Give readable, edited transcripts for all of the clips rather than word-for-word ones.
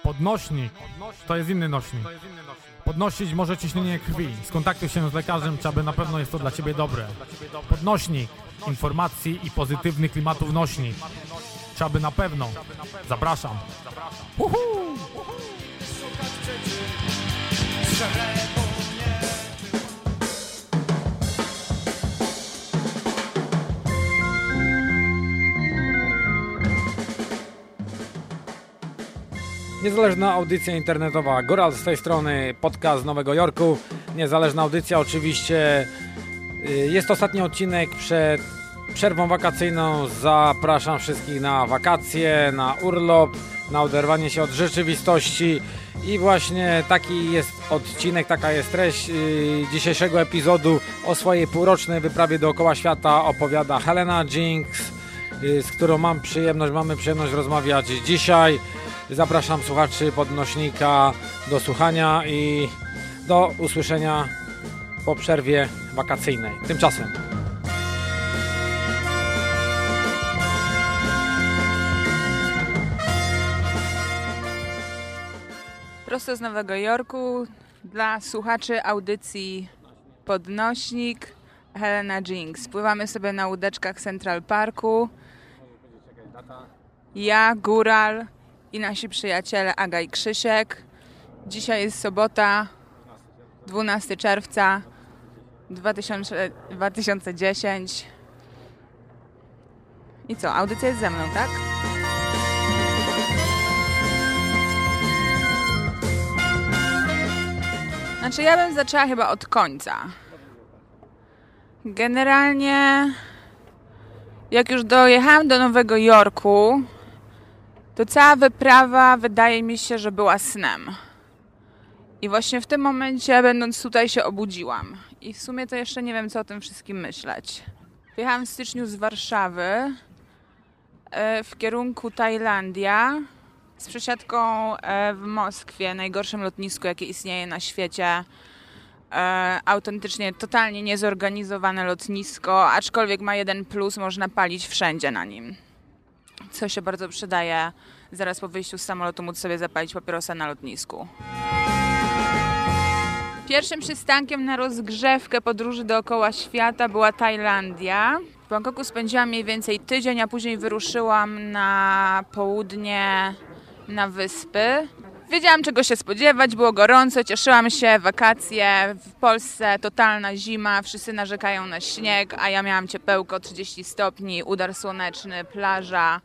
Podnośnik to jest inny nośnik. Podnosić może ciśnienie krwi. Skontaktuj się z lekarzem, czy aby na pewno jest to dla Ciebie dobre. Podnośnik informacji i pozytywnych klimatów nośnik. Czy aby na pewno. Zapraszam. Uhu! Niezależna audycja internetowa, Góral z tej strony, podcast z Nowego Jorku. Niezależna audycja oczywiście. Jest ostatni odcinek przed przerwą wakacyjną. Zapraszam wszystkich na wakacje, na urlop, na oderwanie się od rzeczywistości. I właśnie taki jest odcinek, taka jest treść dzisiejszego epizodu. O swojej półrocznej wyprawie dookoła świata opowiada Helena Jinks, z którą mamy przyjemność rozmawiać dzisiaj. Zapraszam słuchaczy Podnośnika do słuchania i do usłyszenia po przerwie wakacyjnej. Tymczasem. Prosto z Nowego Jorku dla słuchaczy audycji Podnośnik Helena Jinks. Pływamy sobie na łódeczkach Central Parku. Ja, Góral i nasi przyjaciele Aga i Krzysiek. Dzisiaj jest sobota, 12 czerwca 2010. I co, audycja jest ze mną, tak? Znaczy ja bym zaczęła chyba od końca. Generalnie jak już dojechałam do Nowego Jorku, to cała wyprawa wydaje mi się, że była snem. I właśnie w tym momencie, będąc tutaj, się obudziłam. I w sumie to jeszcze nie wiem, co o tym wszystkim myśleć. Wyjechałam w styczniu z Warszawy w kierunku Tajlandia z przesiadką w Moskwie, najgorszym lotnisku, jakie istnieje na świecie. Autentycznie, totalnie niezorganizowane lotnisko, aczkolwiek ma jeden plus, można palić wszędzie na nim. Co się bardzo przydaje, zaraz po wyjściu z samolotu móc sobie zapalić papierosa na lotnisku. Pierwszym przystankiem na rozgrzewkę podróży dookoła świata była Tajlandia. W Bangkoku spędziłam mniej więcej tydzień, a później wyruszyłam na południe, na wyspy. Wiedziałam, czego się spodziewać, było gorąco, cieszyłam się, wakacje. W Polsce totalna zima, wszyscy narzekają na śnieg, a ja miałam ciepełko, 30 stopni, udar słoneczny, plaża,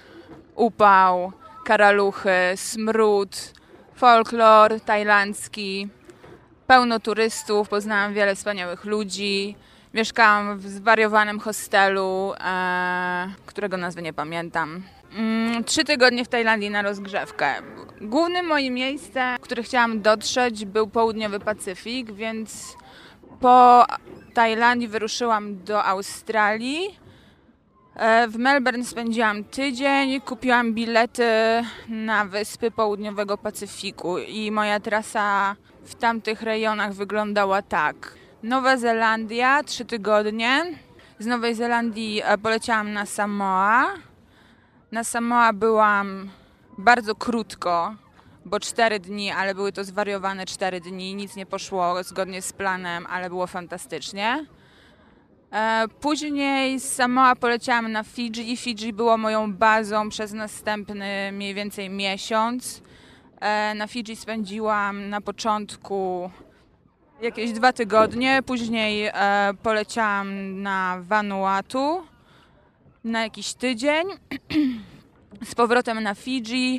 upał, karaluchy, smród, folklor tajlandzki, pełno turystów, poznałam wiele wspaniałych ludzi. Mieszkałam w zwariowanym hostelu, którego nazwy nie pamiętam. 3 tygodnie w Tajlandii na rozgrzewkę. Głównym moim miejscem, w które chciałam dotrzeć, był południowy Pacyfik, więc po Tajlandii wyruszyłam do Australii. W Melbourne spędziłam tydzień, kupiłam bilety na wyspy południowego Pacyfiku i moja trasa w tamtych rejonach wyglądała tak. Nowa Zelandia, 3 tygodnie. Z Nowej Zelandii poleciałam na Samoa. Na Samoa byłam bardzo krótko, bo 4 dni, ale były to zwariowane 4 dni. Nic nie poszło zgodnie z planem, ale było fantastycznie. Później z Samoa poleciałam na Fidżi. Fidżi było moją bazą przez następny mniej więcej miesiąc. Na Fidżi spędziłam na początku jakieś 2 tygodnie. Później poleciałam na Vanuatu na jakiś tydzień. Z powrotem na Fidżi.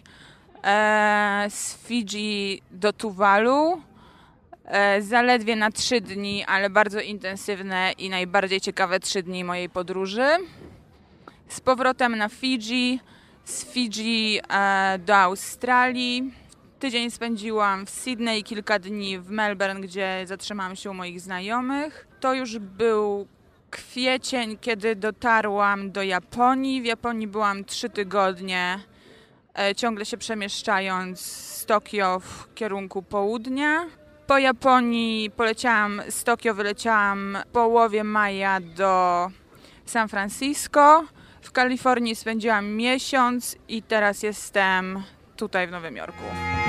Z Fidżi do Tuwalu. Zaledwie na 3 dni, ale bardzo intensywne i najbardziej ciekawe 3 dni mojej podróży. Z powrotem na Fidżi, z Fidżi do Australii. Tydzień spędziłam w Sydney, kilka dni w Melbourne, gdzie zatrzymałam się u moich znajomych. To już był kwiecień, kiedy dotarłam do Japonii. W Japonii byłam 3 tygodnie, ciągle się przemieszczając z Tokio w kierunku południa. Po Japonii poleciałam z Tokio, wyleciałam w połowie maja do San Francisco. W Kalifornii spędziłam miesiąc i teraz jestem tutaj w Nowym Jorku.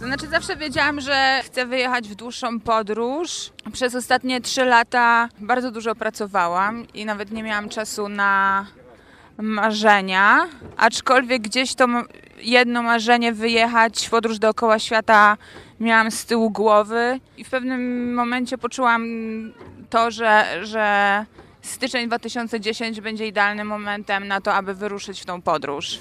znaczy zawsze wiedziałam, że chcę wyjechać w dłuższą podróż. Przez ostatnie 3 lata bardzo dużo pracowałam i nawet nie miałam czasu na marzenia, aczkolwiek gdzieś to jedno marzenie wyjechać w podróż dookoła świata miałam z tyłu głowy i w pewnym momencie poczułam to, że styczeń 2010 będzie idealnym momentem na to, aby wyruszyć w tą podróż.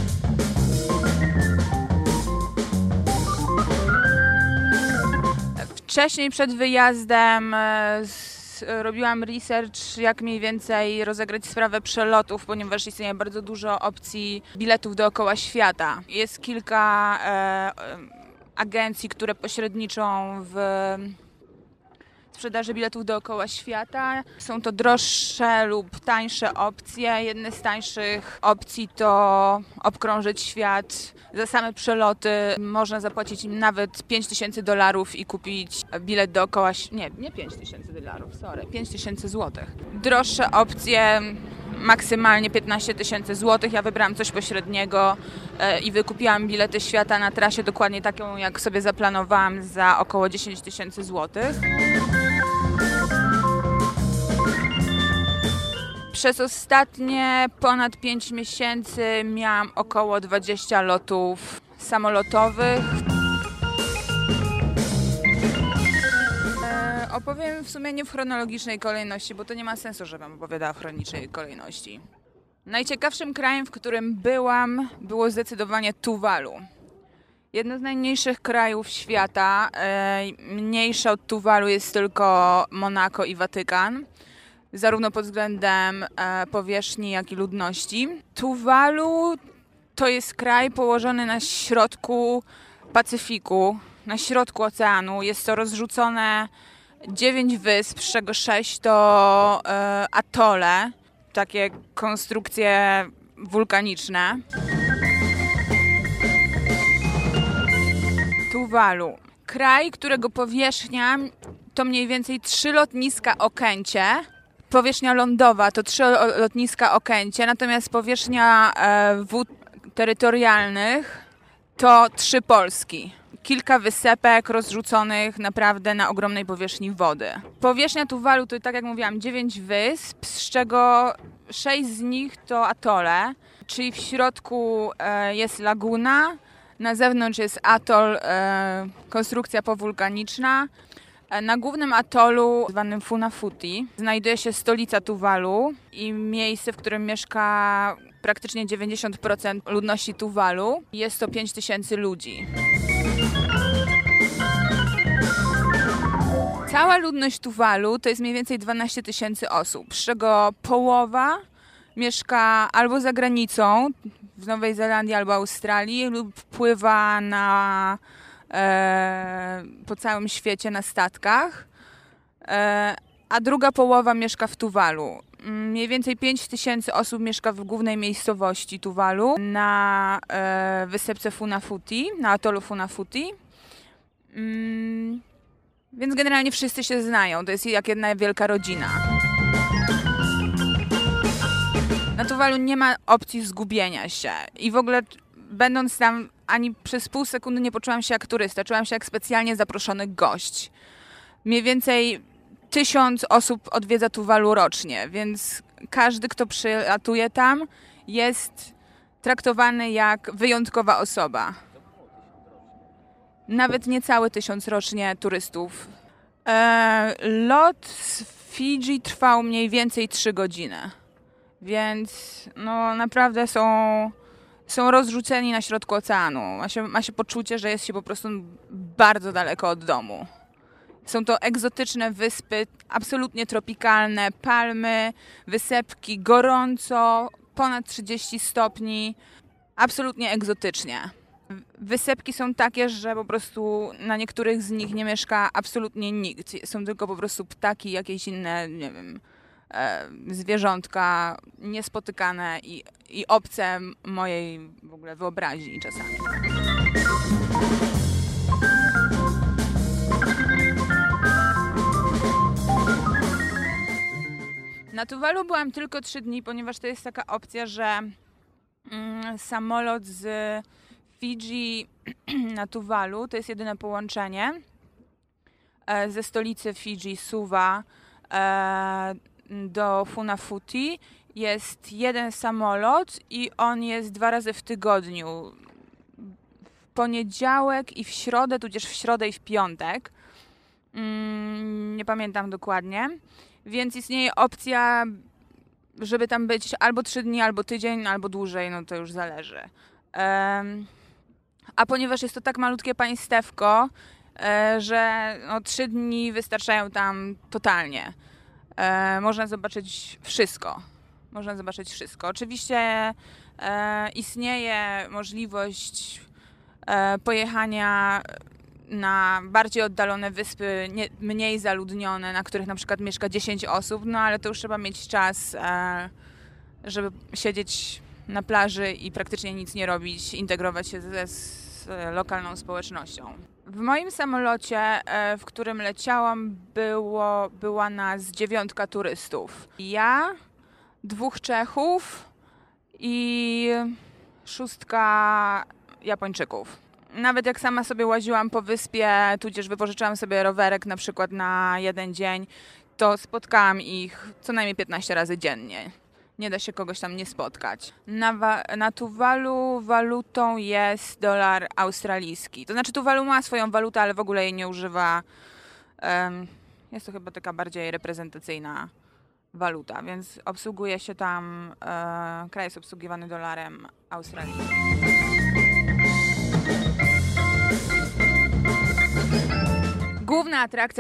Wcześniej przed wyjazdem robiłam research, jak mniej więcej rozegrać sprawę przelotów, ponieważ istnieje bardzo dużo opcji biletów dookoła świata. Jest kilka agencji, które pośredniczą w sprzedaży biletów dookoła świata. Są to droższe lub tańsze opcje. Jedne z tańszych opcji to obkrążyć świat. Za same przeloty można zapłacić im nawet $5000 i kupić bilet dookoła... Nie $5000, sorry, 5000 złotych. Droższe opcje maksymalnie 15 000 złotych. Ja wybrałam coś pośredniego i wykupiłam bilety świata na trasie dokładnie taką, jak sobie zaplanowałam, za około 10 000 złotych. Przez ostatnie ponad 5 miesięcy miałam około 20 lotów samolotowych. Opowiem w sumie nie w chronologicznej kolejności, bo to nie ma sensu, żebym opowiadała w chronicznej kolejności. Najciekawszym krajem, w którym byłam, było zdecydowanie Tuwalu. Jedno z najmniejszych krajów świata. Mniejsze od Tuwalu jest tylko Monako i Watykan, zarówno pod względem powierzchni, jak i ludności. Tuwalu to jest kraj położony na środku Pacyfiku, na środku oceanu. Jest to rozrzucone 9 wysp, z czego 6 to atole, takie konstrukcje wulkaniczne. Tuwalu. Kraj, którego powierzchnia to mniej więcej 3 lotniska Okęcie. Powierzchnia lądowa to 3 lotniska Okęcie, natomiast powierzchnia wód terytorialnych to 3 Polski. Kilka wysepek rozrzuconych naprawdę na ogromnej powierzchni wody. Powierzchnia Tuwalu to, tak jak mówiłam, 9 wysp, z czego 6 z nich to atole, czyli w środku jest laguna, na zewnątrz jest atol, konstrukcja powulkaniczna. Na głównym atolu, zwanym Funafuti, znajduje się stolica Tuwalu i miejsce, w którym mieszka praktycznie 90% ludności Tuwalu. Jest to 5000 ludzi. Cała ludność Tuwalu to jest mniej więcej 12 000 osób, z czego połowa mieszka albo za granicą, w Nowej Zelandii albo Australii, lub pływa po całym świecie na statkach, a druga połowa mieszka w Tuwalu. Mniej więcej 5000 osób mieszka w głównej miejscowości Tuwalu, na wysepce Funafuti, na atolu Funafuti. Więc generalnie wszyscy się znają, to jest jak jedna wielka rodzina. Na Tuwalu nie ma opcji zgubienia się i w ogóle będąc tam ani przez pół sekundy nie poczułam się jak turysta, czułam się jak specjalnie zaproszony gość. Mniej więcej 1000 osób odwiedza Tuwalu rocznie, więc każdy, kto przylatuje tam, jest traktowany jak wyjątkowa osoba. Nawet niecałe 1000 rocznie turystów. Lot z Fidżi trwał mniej więcej 3 godziny, więc no naprawdę są rozrzuceni na środku oceanu. Ma się poczucie, że jest się po prostu bardzo daleko od domu. Są to egzotyczne wyspy, absolutnie tropikalne, palmy, wysepki, gorąco, ponad 30 stopni, absolutnie egzotycznie. Wysepki są takie, że po prostu na niektórych z nich nie mieszka absolutnie nikt. Są tylko po prostu ptaki, jakieś inne, nie wiem, zwierzątka niespotykane i obce mojej w ogóle wyobraźni czasami. Na Tuwalu byłam tylko 3 dni, ponieważ to jest taka opcja, że samolot z Fidżi na Tuwalu to jest jedyne połączenie ze stolicy Fidżi, Suwa, do Funafuti. Jest jeden samolot i on jest 2 razy w tygodniu. W poniedziałek i w środę, tudzież w środę i w piątek. Nie pamiętam dokładnie. Więc istnieje opcja, żeby tam być albo 3 dni, albo tydzień, albo dłużej, no to już zależy. A ponieważ jest to tak malutkie państewko, że 3 dni wystarczają tam totalnie. Można zobaczyć wszystko. Oczywiście istnieje możliwość pojechania na bardziej oddalone wyspy, mniej zaludnione, na których na przykład mieszka 10 osób, no ale to już trzeba mieć czas, żeby siedzieć na plaży i praktycznie nic nie robić, integrować się z lokalną społecznością. W moim samolocie, w którym leciałam, była nas 9 turystów. Ja, 2 Czechów i 6 Japończyków. Nawet jak sama sobie łaziłam po wyspie, tudzież wypożyczyłam sobie rowerek na przykład na 1 dzień, to spotkałam ich co najmniej 15 razy dziennie. Nie da się kogoś tam nie spotkać. Na Tuwalu walutą jest dolar australijski. To znaczy Tuwalu ma swoją walutę, ale w ogóle jej nie używa. Jest to chyba taka bardziej reprezentacyjna waluta, więc obsługuje się tam, kraj jest obsługiwany dolarem australijskim. Główna atrakcja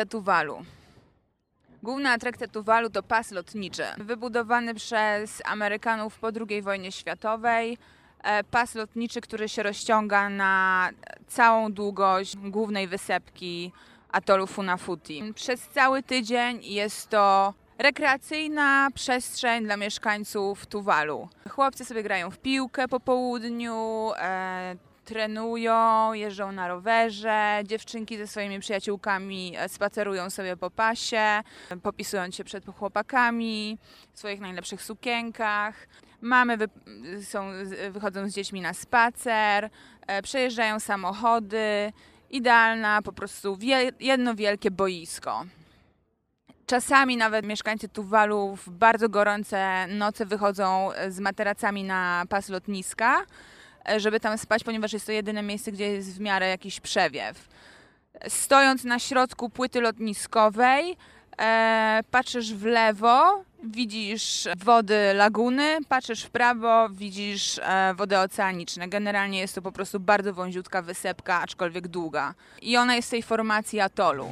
Tuwalu to pas lotniczy. Wybudowany przez Amerykanów po II wojnie światowej. Pas lotniczy, który się rozciąga na całą długość głównej wysepki atolu Funafuti. Przez cały tydzień jest to rekreacyjna przestrzeń dla mieszkańców Tuwalu. Chłopcy sobie grają w piłkę po południu, trenują, jeżdżą na rowerze, dziewczynki ze swoimi przyjaciółkami spacerują sobie po pasie, popisując się przed chłopakami w swoich najlepszych sukienkach. Mamy wychodzą z dziećmi na spacer, przejeżdżają samochody. Idealna po prostu jedno wielkie boisko. Czasami nawet mieszkańcy Tuwalu w bardzo gorące noce wychodzą z materacami na pas lotniska, żeby tam spać, ponieważ jest to jedyne miejsce, gdzie jest w miarę jakiś przewiew. Stojąc na środku płyty lotniskowej, patrzysz w lewo, widzisz wody laguny, patrzysz w prawo, widzisz wody oceaniczne. Generalnie jest to po prostu bardzo wąziutka wysepka, aczkolwiek długa. I ona jest w tej formacji atolu.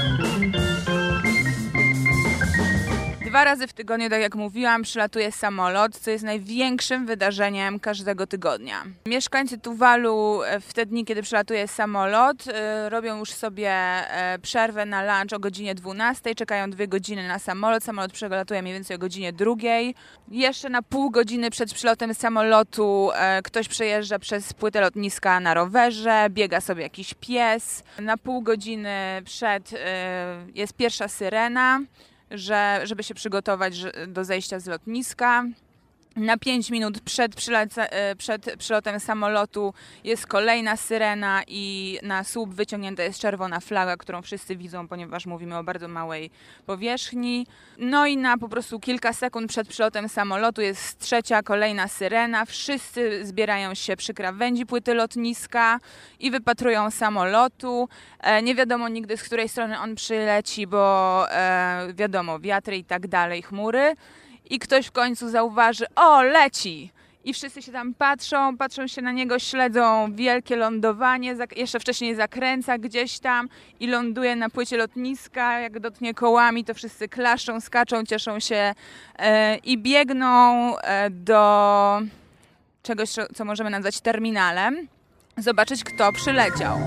2 razy w tygodniu, tak jak mówiłam, przylatuje samolot, co jest największym wydarzeniem każdego tygodnia. Mieszkańcy Tuwalu w te dni, kiedy przylatuje samolot, robią już sobie przerwę na lunch o godzinie 12, czekają 2 godziny na samolot. Samolot przelatuje mniej więcej o godzinie 2. Jeszcze na pół godziny przed przylotem samolotu ktoś przejeżdża przez płytę lotniska na rowerze, biega sobie jakiś pies. Na pół godziny przed jest pierwsza syrena, żeby się przygotować do zejścia z lotniska. Na 5 minut przed przylotem samolotu jest kolejna syrena i na słup wyciągnięta jest czerwona flaga, którą wszyscy widzą, ponieważ mówimy o bardzo małej powierzchni. No i na po prostu kilka sekund przed przylotem samolotu jest trzecia, kolejna syrena. Wszyscy zbierają się przy krawędzi płyty lotniska i wypatrują samolotu. Nie wiadomo nigdy, z której strony on przyleci, bo wiadomo, wiatry i tak dalej, chmury. I ktoś w końcu zauważy, o, leci! I wszyscy się tam patrzą się na niego, śledzą wielkie lądowanie, jeszcze wcześniej zakręca gdzieś tam i ląduje na płycie lotniska, jak dotknie kołami, to wszyscy klaszczą, skaczą, cieszą się i biegną do czegoś, co możemy nazwać terminalem, zobaczyć, kto przyleciał.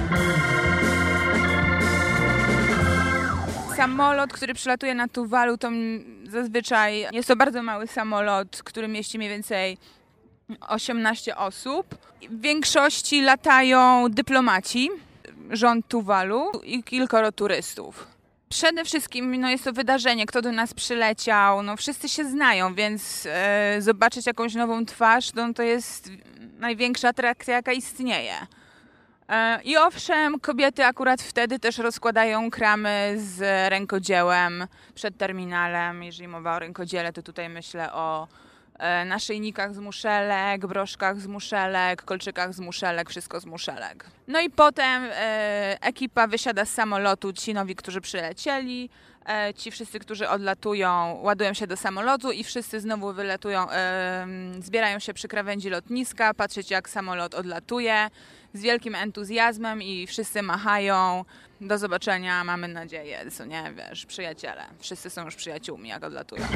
Samolot, który przylatuje na Tuwalu, to zazwyczaj jest to bardzo mały samolot, który mieści mniej więcej 18 osób. W większości latają dyplomaci, rząd Tuwalu i kilkoro turystów. Przede wszystkim jest to wydarzenie, kto do nas przyleciał, wszyscy się znają, więc zobaczyć jakąś nową twarz, to jest największa atrakcja, jaka istnieje. I owszem, kobiety akurat wtedy też rozkładają kramy z rękodziełem przed terminalem. Jeżeli mowa o rękodziele, to tutaj myślę o naszyjnikach z muszelek, broszkach z muszelek, kolczykach z muszelek, wszystko z muszelek. No i potem ekipa wysiada z samolotu, ci nowi, którzy przylecieli, ci wszyscy, którzy odlatują, ładują się do samolotu i wszyscy znowu wylatują, zbierają się przy krawędzi lotniska, patrzeć jak samolot odlatuje z wielkim entuzjazmem i wszyscy machają. Do zobaczenia, mamy nadzieję, co nie, wiesz, przyjaciele. Wszyscy są już przyjaciółmi, jak odlatują.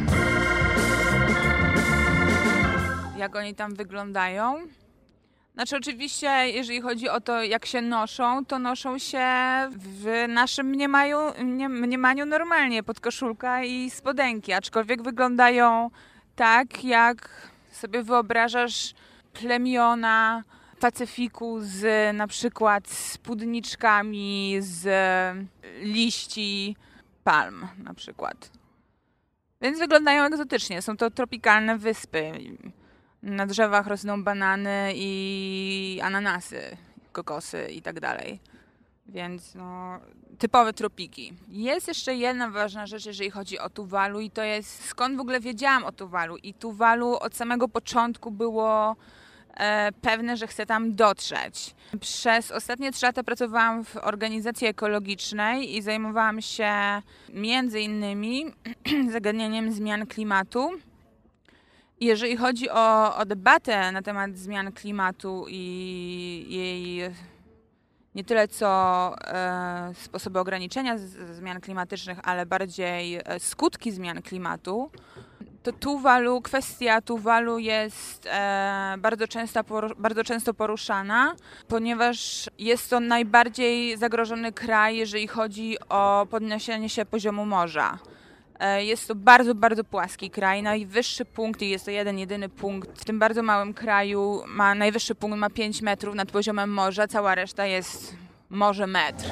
Jak oni tam wyglądają? Znaczy oczywiście, jeżeli chodzi o to, jak się noszą, to noszą się w naszym mniemaniu normalnie, podkoszulka i spodenki, aczkolwiek wyglądają tak, jak sobie wyobrażasz plemiona Pacyfiku z na przykład spódniczkami z liści palm na przykład. Więc wyglądają egzotycznie, są to tropikalne wyspy. Na drzewach rosną banany i ananasy, kokosy i tak dalej. Więc typowe tropiki. Jest jeszcze jedna ważna rzecz, jeżeli chodzi o Tuwalu i to jest skąd w ogóle wiedziałam o Tuwalu. I Tuwalu od samego początku było pewne, że chcę tam dotrzeć. Przez ostatnie 3 lata pracowałam w organizacji ekologicznej i zajmowałam się między innymi zagadnieniem zmian klimatu. Jeżeli chodzi o debatę na temat zmian klimatu i jej nie tyle co sposoby ograniczenia zmian klimatycznych, ale bardziej skutki zmian klimatu, to kwestia Tuwalu jest bardzo często poruszana, ponieważ jest to najbardziej zagrożony kraj, jeżeli chodzi o podniesienie się poziomu morza. Jest to bardzo, bardzo płaski kraj. Najwyższy punkt, i jest to jedyny punkt w tym bardzo małym kraju, najwyższy punkt ma 5 metrów nad poziomem morza, cała reszta jest może metr.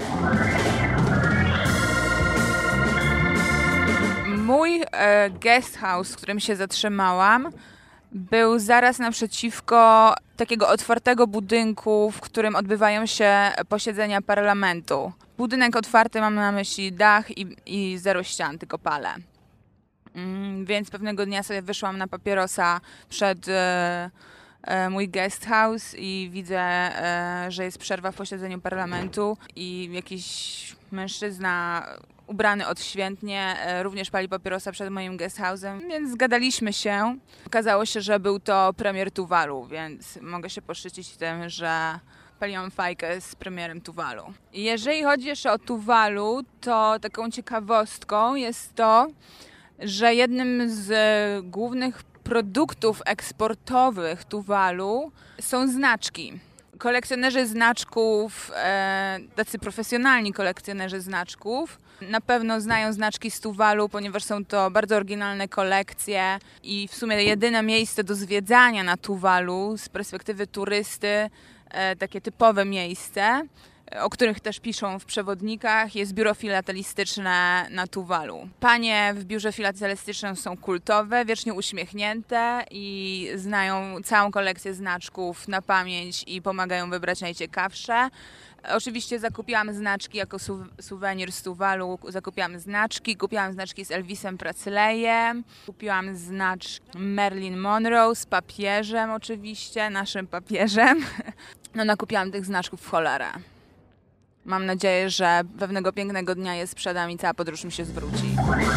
Mój guest house, w którym się zatrzymałam, był zaraz naprzeciwko takiego otwartego budynku, w którym odbywają się posiedzenia parlamentu. Budynek otwarty, mam na myśli dach i 0 ścian, tylko pale. Więc pewnego dnia sobie wyszłam na papierosa przed mój guest house i widzę, że jest przerwa w posiedzeniu parlamentu i jakiś mężczyzna ubrany odświętnie również pali papierosa przed moim guest house'em, więc zgadaliśmy się. Okazało się, że był to premier Tuwalu, więc mogę się poszczycić tym, że paliłam fajkę z premierem Tuwalu. Jeżeli chodzi jeszcze o Tuwalu, to taką ciekawostką jest to, że jednym z głównych produktów eksportowych Tuwalu są znaczki. Kolekcjonerzy znaczków, tacy profesjonalni kolekcjonerzy znaczków, na pewno znają znaczki z Tuwalu, ponieważ są to bardzo oryginalne kolekcje i w sumie jedyne miejsce do zwiedzania na Tuwalu z perspektywy turysty, takie typowe miejsce, o których też piszą w przewodnikach, jest biuro filatelistyczne na Tuwalu. Panie w biurze filatelistycznym są kultowe, wiecznie uśmiechnięte i znają całą kolekcję znaczków na pamięć i pomagają wybrać najciekawsze. Oczywiście zakupiłam znaczki jako suwenir z Tuwalu, kupiłam znaczki z Elvisem Presleyem, kupiłam znaczki Marilyn Monroe z papieżem oczywiście, naszym papieżem. Nakupiłam tych znaczków w cholerę. Mam nadzieję, że pewnego pięknego dnia je sprzedam i cała podróż mi się zwróci.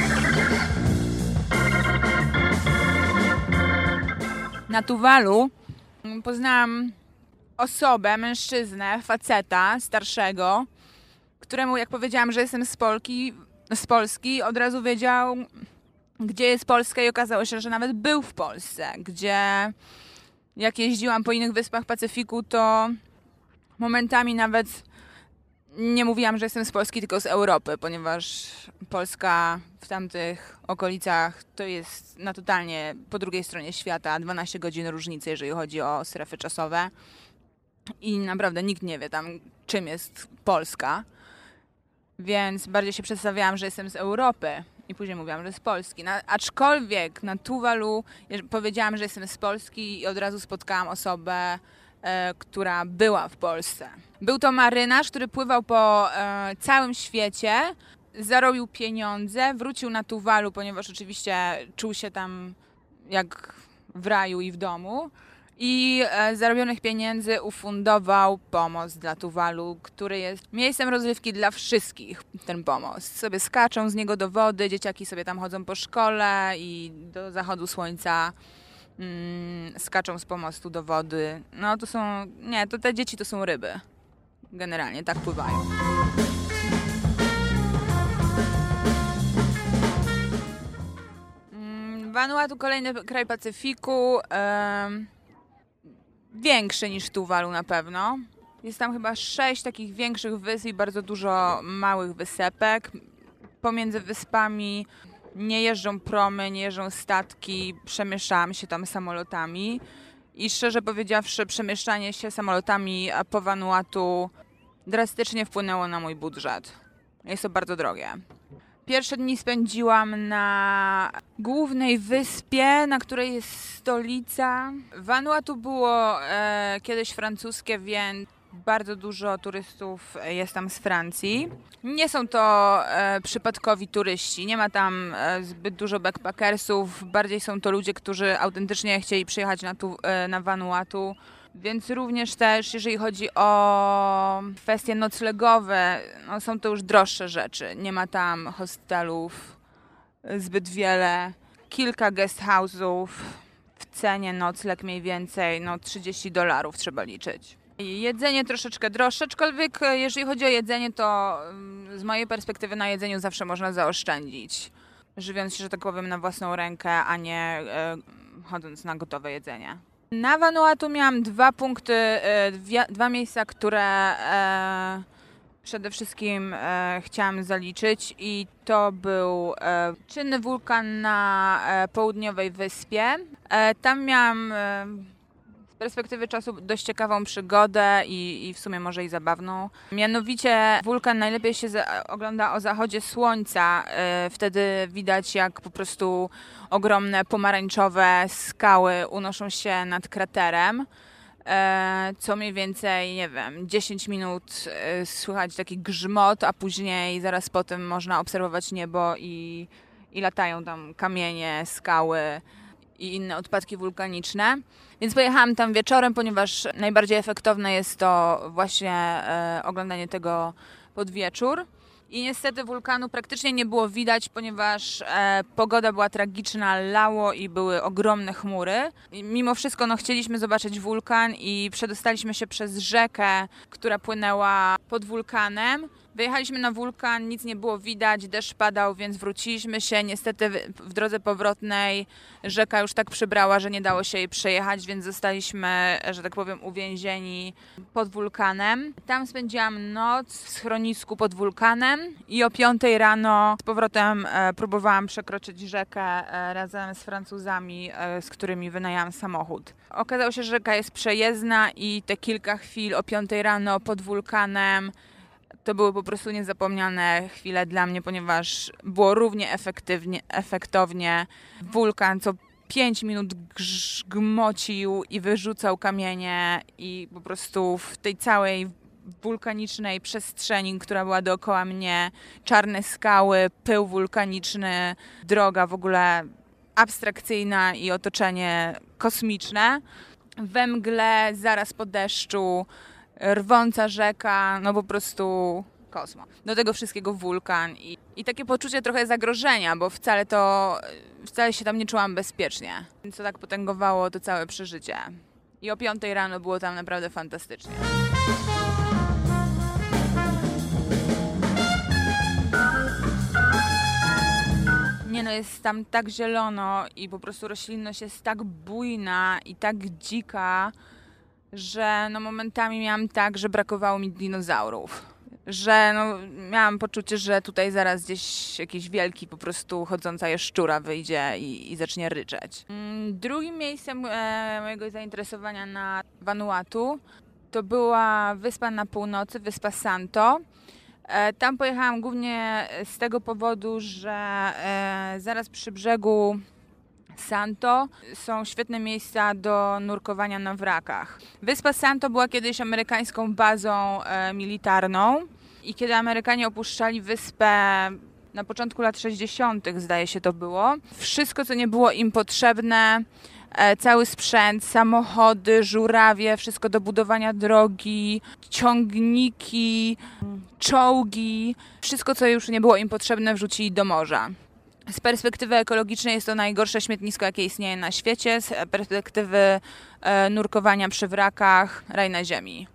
Na Tuwalu poznałam osobę, mężczyznę, faceta starszego, któremu jak powiedziałam, że jestem z Polski, od razu wiedział, gdzie jest Polska i okazało się, że nawet był w Polsce, gdzie jak jeździłam po innych wyspach Pacyfiku, to momentami nawet nie mówiłam, że jestem z Polski, tylko z Europy, ponieważ Polska w tamtych okolicach to jest na totalnie po drugiej stronie świata, 12 godzin różnicy, jeżeli chodzi o strefy czasowe. I naprawdę nikt nie wie tam, czym jest Polska. więc bardziej się przedstawiałam, że jestem z Europy i później mówiłam, że z Polski. Aczkolwiek na Tuwalu powiedziałam, że jestem z Polski i od razu spotkałam osobę, która była w Polsce. Był to marynarz, który pływał po całym świecie, zarobił pieniądze, wrócił na Tuwalu, ponieważ oczywiście czuł się tam jak w raju i w domu. I zarobionych pieniędzy ufundował pomost dla Tuwalu, który jest miejscem rozrywki dla wszystkich, ten pomost. Sobie skaczą z niego do wody, dzieciaki sobie tam chodzą po szkole i do zachodu słońca skaczą z pomostu do wody. No to są, nie, to te dzieci to są ryby. Generalnie tak pływają. Vanuatu, kolejny kraj Pacyfiku. Większy niż Tuwalu na pewno. Jest tam chyba 6 takich większych wysp i bardzo dużo małych wysepek. Pomiędzy wyspami nie jeżdżą promy, nie jeżdżą statki. Przemieszczałam się tam samolotami. I szczerze powiedziawszy, przemieszczanie się samolotami po Vanuatu drastycznie wpłynęło na mój budżet. Jest to bardzo drogie. Pierwsze dni spędziłam na głównej wyspie, na której jest stolica. Vanuatu było kiedyś francuskie, więc bardzo dużo turystów jest tam z Francji. Nie są to przypadkowi turyści, nie ma tam zbyt dużo backpackersów, bardziej są to ludzie, którzy autentycznie chcieli przyjechać na Vanuatu. Więc również też, jeżeli chodzi o kwestie noclegowe, no są to już droższe rzeczy. Nie ma tam hostelów zbyt wiele. Kilka guest house'ów w cenie nocleg mniej więcej $30 trzeba liczyć. Jedzenie troszeczkę droższe, aczkolwiek jeżeli chodzi o jedzenie, to z mojej perspektywy na jedzeniu zawsze można zaoszczędzić. Żywiąc się, że tak powiem, na własną rękę, a nie chodząc na gotowe jedzenie. Na Vanuatu miałam 2 punkty, 2 miejsca, które przede wszystkim chciałam zaliczyć i to był czynny wulkan na południowej wyspie. Tam miałam z perspektywy czasu dość ciekawą przygodę i w sumie może i zabawną. Mianowicie wulkan najlepiej się ogląda o zachodzie słońca. Wtedy widać, jak po prostu ogromne pomarańczowe skały unoszą się nad kraterem. Co mniej więcej, nie wiem, 10 minut słychać taki grzmot, a później zaraz potem można obserwować niebo i latają tam kamienie, skały i inne odpadki wulkaniczne. Więc pojechałam tam wieczorem, ponieważ najbardziej efektowne jest to właśnie oglądanie tego pod wieczór. I niestety wulkanu praktycznie nie było widać, ponieważ pogoda była tragiczna, lało i były ogromne chmury. I mimo wszystko chcieliśmy zobaczyć wulkan i przedostaliśmy się przez rzekę, która płynęła pod wulkanem. Wyjechaliśmy na wulkan, nic nie było widać, deszcz padał, więc wróciliśmy się. Niestety w drodze powrotnej rzeka już tak przybrała, że nie dało się jej przejechać, więc zostaliśmy, że tak powiem, uwięzieni pod wulkanem. Tam spędziłam noc w schronisku pod wulkanem i o 5 rano z powrotem próbowałam przekroczyć rzekę razem z Francuzami, z którymi wynajęłam samochód. Okazało się, że rzeka jest przejezdna i te kilka chwil o 5 rano pod wulkanem to były po prostu niezapomniane chwile dla mnie, ponieważ było równie efektownie. Wulkan co 5 minut gmocił i wyrzucał kamienie i po prostu w tej całej wulkanicznej przestrzeni, która była dookoła mnie, czarne skały, pył wulkaniczny, droga w ogóle abstrakcyjna i otoczenie kosmiczne. We mgle, zaraz po deszczu, rwąca rzeka, po prostu kosmo. Do tego wszystkiego wulkan i takie poczucie trochę zagrożenia, bo wcale się tam nie czułam bezpiecznie. Więc to tak potęgowało to całe przeżycie. I o 5 rano było tam naprawdę fantastycznie. Jest tam tak zielono i po prostu roślinność jest tak bujna i tak dzika, że momentami miałam tak, że brakowało mi dinozaurów. Że miałam poczucie, że tutaj zaraz gdzieś jakiś wielki po prostu chodząca jaszczura wyjdzie i zacznie ryczeć. Drugim miejscem mojego zainteresowania na Vanuatu to była wyspa na północy, wyspa Santo. Tam pojechałam głównie z tego powodu, że zaraz przy brzegu Santo są świetne miejsca do nurkowania na wrakach. Wyspa Santo była kiedyś amerykańską bazą militarną i kiedy Amerykanie opuszczali wyspę na początku lat 60., zdaje się to było, wszystko, co nie było im potrzebne, cały sprzęt, samochody, żurawie, wszystko do budowania drogi, ciągniki, czołgi, wszystko, co już nie było im potrzebne, wrzucili do morza. Z perspektywy ekologicznej jest to najgorsze śmietnisko, jakie istnieje na świecie. Z perspektywy nurkowania przy wrakach, raj na ziemi.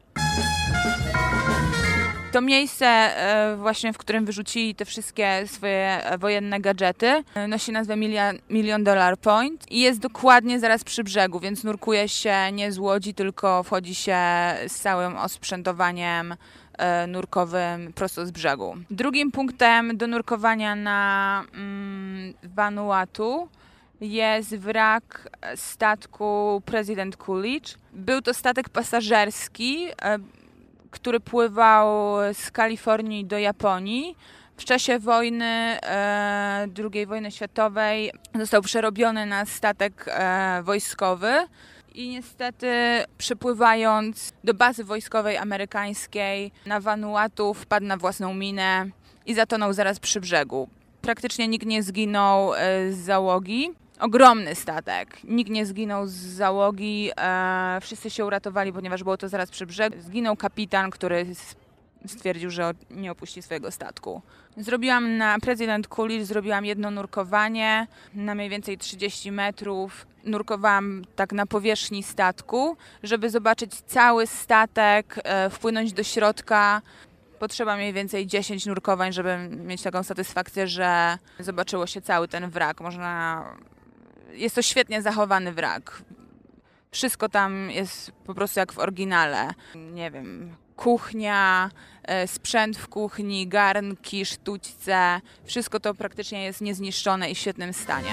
To miejsce właśnie, w którym wyrzucili te wszystkie swoje wojenne gadżety, nosi nazwę Million Dollar Point i jest dokładnie zaraz przy brzegu, więc nurkuje się nie z łodzi, tylko wchodzi się z całym osprzętowaniem nurkowym prosto z brzegu. Drugim punktem do nurkowania na Vanuatu jest wrak statku President Coolidge. Był to statek pasażerski, który pływał z Kalifornii do Japonii. W czasie wojny, II wojny światowej, został przerobiony na statek wojskowy i niestety przypływając do bazy wojskowej amerykańskiej na Vanuatu wpadł na własną minę i zatonął zaraz przy brzegu. Praktycznie nikt nie zginął z załogi. Ogromny statek. Nikt nie zginął z załogi. Wszyscy się uratowali, ponieważ było to zaraz przy brzegu. Zginął kapitan, który stwierdził, że nie opuści swojego statku. Zrobiłam na President Coolidge, zrobiłam jedno nurkowanie na mniej więcej 30 metrów. Nurkowałam tak na powierzchni statku, żeby zobaczyć cały statek, wpłynąć do środka. Potrzeba mniej więcej 10 nurkowań, żeby mieć taką satysfakcję, że zobaczyło się cały ten wrak. Jest to świetnie zachowany wrak. Wszystko tam jest po prostu jak w oryginale. Nie wiem, kuchnia, sprzęt w kuchni, garnki, sztućce. Wszystko to praktycznie jest niezniszczone i w świetnym stanie.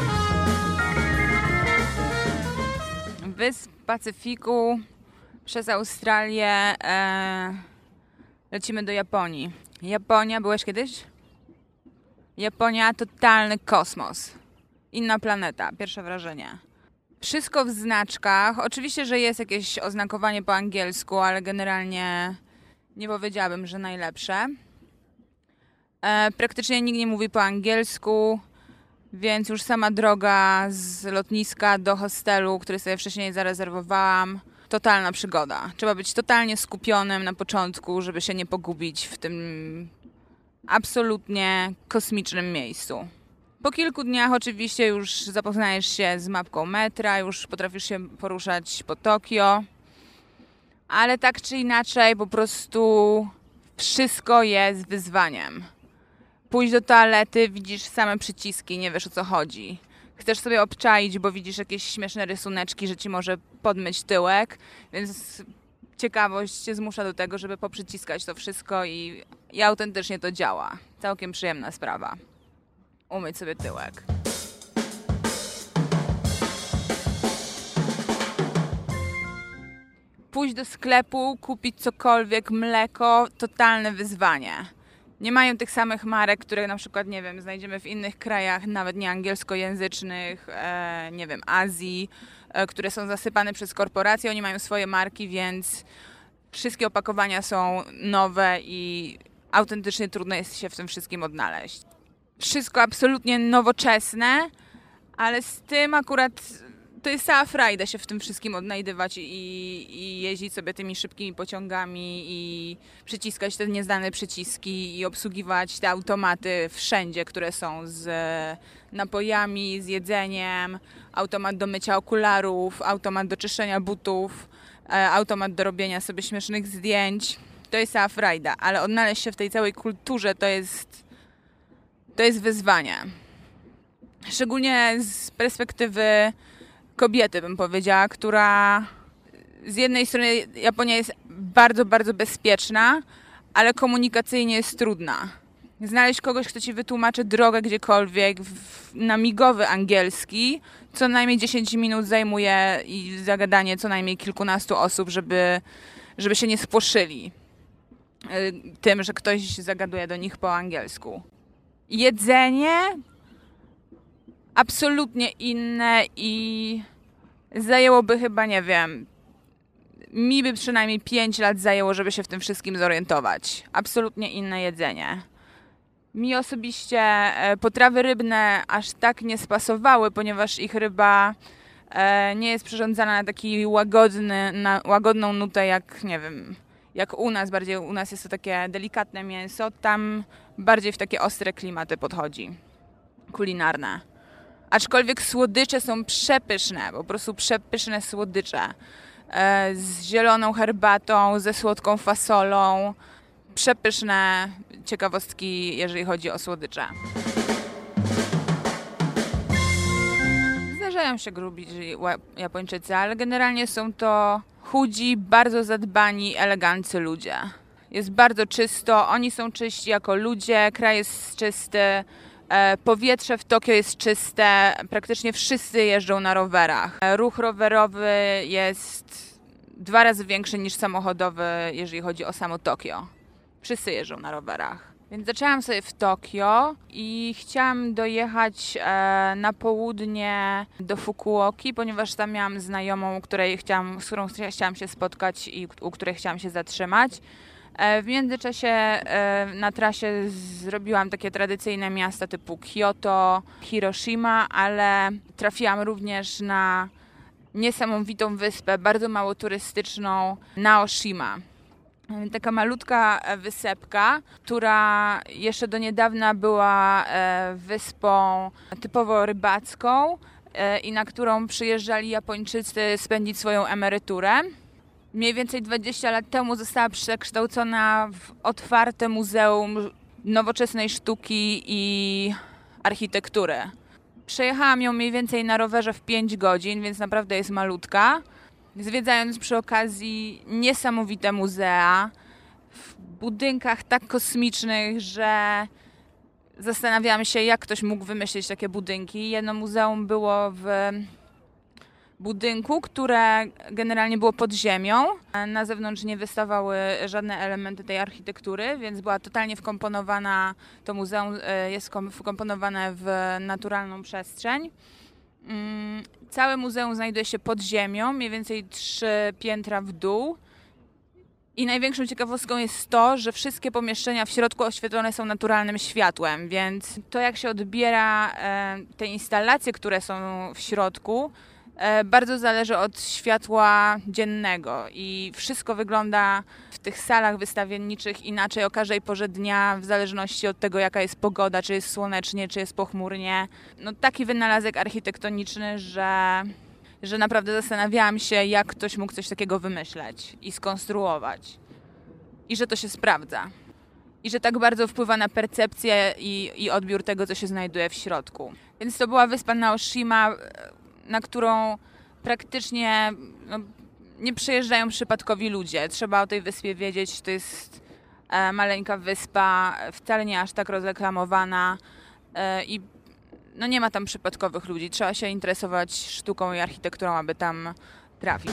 Wysp Pacyfiku przez Australię lecimy do Japonii. Japonia, byłeś kiedyś? Japonia, totalny kosmos. Inna planeta, pierwsze wrażenie. Wszystko w znaczkach. Oczywiście, że jest jakieś oznakowanie po angielsku, ale generalnie nie powiedziałabym, że najlepsze. Praktycznie nikt nie mówi po angielsku, więc już sama droga z lotniska do hostelu, który sobie wcześniej zarezerwowałam, totalna przygoda. Trzeba być totalnie skupionym na początku, żeby się nie pogubić w tym absolutnie kosmicznym miejscu. Po kilku dniach oczywiście już zapoznajesz się z mapką metra, już potrafisz się poruszać po Tokio, ale tak czy inaczej po prostu wszystko jest wyzwaniem. Pójść do toalety, widzisz same przyciski, nie wiesz o co chodzi. Chcesz sobie obczaić, bo widzisz jakieś śmieszne rysuneczki, że ci może podmyć tyłek, więc ciekawość cię zmusza do tego, żeby poprzyciskać to wszystko i autentycznie to działa. Całkiem przyjemna sprawa. Umyć sobie tyłek. Pójść do sklepu, kupić cokolwiek, mleko, totalne wyzwanie. Nie mają tych samych marek, które na przykład, nie wiem, znajdziemy w innych krajach, nawet nie angielskojęzycznych, nie wiem, Azji, które są zasypane przez korporacje. Oni mają swoje marki, więc wszystkie opakowania są nowe i autentycznie trudno jest się w tym wszystkim odnaleźć. Wszystko absolutnie nowoczesne, ale z tym akurat to jest cała frajda się w tym wszystkim odnajdywać i jeździć sobie tymi szybkimi pociągami i przyciskać te nieznane przyciski i obsługiwać te automaty wszędzie, które są z napojami, z jedzeniem, automat do mycia okularów, automat do czyszczenia butów, automat do robienia sobie śmiesznych zdjęć. To jest cała frajda, ale odnaleźć się w tej całej kulturze to jest wyzwanie. Szczególnie z perspektywy kobiety, bym powiedziała, która z jednej strony Japonia jest bardzo, bardzo bezpieczna, ale komunikacyjnie jest trudna. Znaleźć kogoś, kto ci wytłumaczy drogę gdziekolwiek na migowy angielski, co najmniej 10 minut zajmuje i zagadanie co najmniej kilkunastu osób, żeby się nie spłoszyli. tym, że ktoś zagaduje do nich po angielsku. Jedzenie absolutnie inne i zajęłoby chyba, nie wiem, mi by przynajmniej 5 lat zajęło, żeby się w tym wszystkim zorientować. Absolutnie inne jedzenie. Mi osobiście potrawy rybne aż tak nie spasowały, ponieważ ich ryba nie jest przyrządzana na taki łagodną nutę jak, nie wiem, jak u nas. Bardziej u nas jest to takie delikatne mięso, tam bardziej w takie ostre klimaty podchodzi, kulinarne. Aczkolwiek słodycze są przepyszne, po prostu przepyszne słodycze. Z zieloną herbatą, ze słodką fasolą. Przepyszne ciekawostki, jeżeli chodzi o słodycze. Zdarzają się grubi Japończycy, ale generalnie są to chudzi, bardzo zadbani, eleganccy ludzie. Jest bardzo czysto, oni są czyści jako ludzie, kraj jest czysty, powietrze w Tokio jest czyste, praktycznie wszyscy jeżdżą na rowerach. Ruch rowerowy jest 2 razy większy niż samochodowy, jeżeli chodzi o samo Tokio. Wszyscy jeżdżą na rowerach. Więc zaczęłam sobie w Tokio i chciałam dojechać na południe do Fukuoki, ponieważ tam miałam znajomą, z którą chciałam się spotkać i u której chciałam się zatrzymać. W międzyczasie na trasie zrobiłam takie tradycyjne miasta typu Kyoto, Hiroshima, ale trafiłam również na niesamowitą wyspę, bardzo mało turystyczną, Naoshima. Taka malutka wysepka, która jeszcze do niedawna była wyspą typowo rybacką i na którą przyjeżdżali Japończycy spędzić swoją emeryturę. Mniej więcej 20 lat temu została przekształcona w otwarte muzeum nowoczesnej sztuki i architektury. Przejechałam ją mniej więcej na rowerze w 5 godzin, więc naprawdę jest malutka. Zwiedzając przy okazji niesamowite muzea w budynkach tak kosmicznych, że zastanawiałam się, jak ktoś mógł wymyślić takie budynki. Jedno muzeum było w budynku, które generalnie było pod ziemią. Na zewnątrz nie wystawały żadne elementy tej architektury, więc była totalnie wkomponowana, to muzeum jest wkomponowane w naturalną przestrzeń. Całe muzeum znajduje się pod ziemią, mniej więcej 3 piętra w dół. I największą ciekawostką jest to, że wszystkie pomieszczenia w środku oświetlone są naturalnym światłem, więc to, jak się odbiera te instalacje, które są w środku, bardzo zależy od światła dziennego i wszystko wygląda w tych salach wystawienniczych inaczej o każdej porze dnia, w zależności od tego, jaka jest pogoda, czy jest słonecznie, czy jest pochmurnie. No, taki wynalazek architektoniczny, że naprawdę zastanawiałam się, jak ktoś mógł coś takiego wymyśleć i skonstruować. I że to się sprawdza. I że tak bardzo wpływa na percepcję i odbiór tego, co się znajduje w środku. Więc to była wyspa Naoshima, na którą praktycznie nie przyjeżdżają przypadkowi ludzie. Trzeba o tej wyspie wiedzieć, to jest maleńka wyspa, wcale nie aż tak rozreklamowana i nie ma tam przypadkowych ludzi. Trzeba się interesować sztuką i architekturą, aby tam trafić.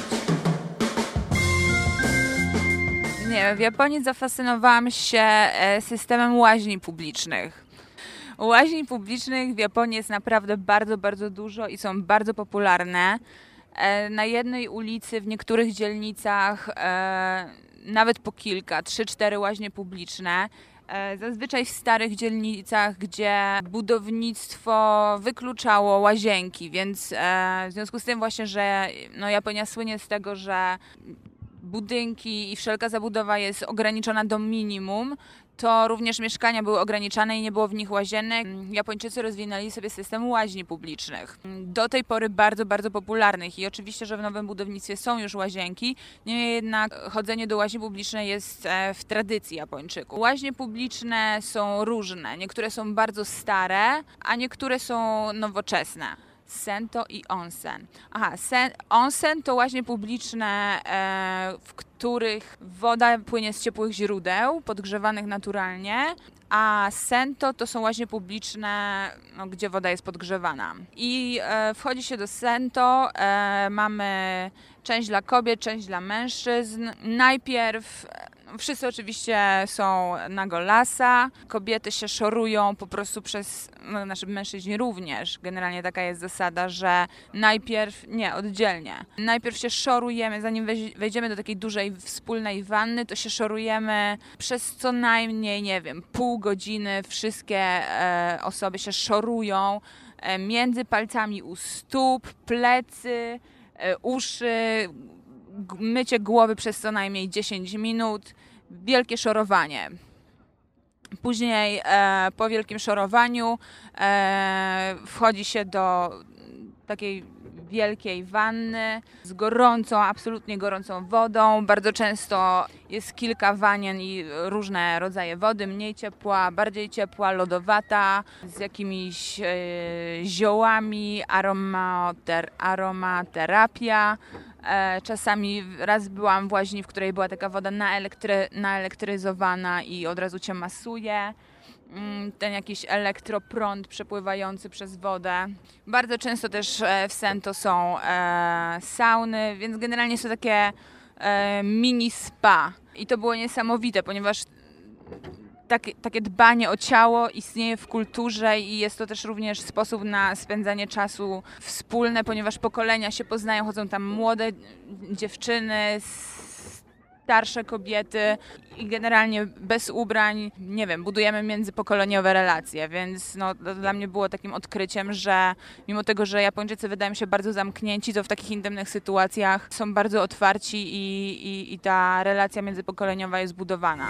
W Japonii zafascynowałam się systemem łaźni publicznych. Łaźni publicznych w Japonii jest naprawdę bardzo, bardzo dużo i są bardzo popularne. Na jednej ulicy, w niektórych dzielnicach nawet po kilka, 3-4 łaźnie publiczne. Zazwyczaj w starych dzielnicach, gdzie budownictwo wykluczało łazienki, więc w związku z tym właśnie, że Japonia słynie z tego, że budynki i wszelka zabudowa jest ograniczona do minimum, to również mieszkania były ograniczane i nie było w nich łazienek. Japończycy rozwinęli sobie system łaźni publicznych. Do tej pory bardzo, bardzo popularnych i oczywiście, że w nowym budownictwie są już łazienki, niemniej jednak chodzenie do łaźni publicznej jest w tradycji Japończyków. Łaźnie publiczne są różne. Niektóre są bardzo stare, a niektóre są nowoczesne. Sento i onsen. Onsen to łaźnie publiczne, w których woda płynie z ciepłych źródeł, podgrzewanych naturalnie, a sento to są łaźnie publiczne, gdzie woda jest podgrzewana. I wchodzi się do sento, mamy część dla kobiet, część dla mężczyzn. Najpierw Wszyscy oczywiście są na golasa, kobiety się szorują po prostu mężczyźni również. Generalnie taka jest zasada, że oddzielnie. Najpierw się szorujemy, zanim wejdziemy do takiej dużej wspólnej wanny, to się szorujemy przez co najmniej, nie wiem, pół godziny. Wszystkie osoby się szorują między palcami u stóp, plecy, uszy, mycie głowy przez co najmniej 10 minut, wielkie szorowanie. Później po wielkim szorowaniu wchodzi się do takiej wielkiej wanny z absolutnie gorącą wodą. Bardzo często jest kilka wanien i różne rodzaje wody, mniej ciepła, bardziej ciepła, lodowata, z jakimiś ziołami, aromaterapia. Czasami raz byłam w łaźni, w której była taka woda naelektryzowana i od razu cię masuje. Ten jakiś elektroprąd przepływający przez wodę. Bardzo często też w Sento są sauny, więc generalnie są takie mini spa. I to było niesamowite, ponieważ takie dbanie o ciało istnieje w kulturze i jest to też również sposób na spędzanie czasu wspólne, ponieważ pokolenia się poznają, chodzą tam młode dziewczyny, starsze kobiety i generalnie bez ubrań, nie wiem, budujemy międzypokoleniowe relacje, więc to dla mnie było takim odkryciem, że mimo tego, że Japończycy wydają się bardzo zamknięci, to w takich intymnych sytuacjach są bardzo otwarci i ta relacja międzypokoleniowa jest budowana.